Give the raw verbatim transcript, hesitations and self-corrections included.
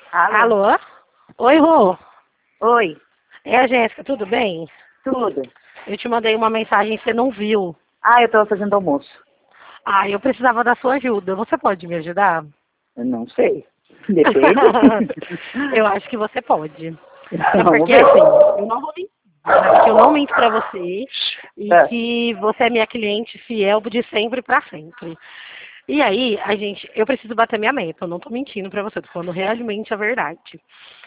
Alô? Alô? Oi, Rô. Oi, É a Jéssica, tudo bem? tudo. Eu te mandei uma mensagem e você não viu. Ah, eu estava fazendo almoço. Ah, eu precisava da sua ajuda. Você pode me ajudar? Eu não sei. Depende. Eu acho que você pode. É Vamos porque, ver. assim, eu não vou mentir. Né? Que eu não minto pra você e É. que você é minha cliente fiel de sempre pra sempre. E aí, a gente, eu preciso bater minha meta. Eu não tô mentindo pra você, tô falando realmente a verdade.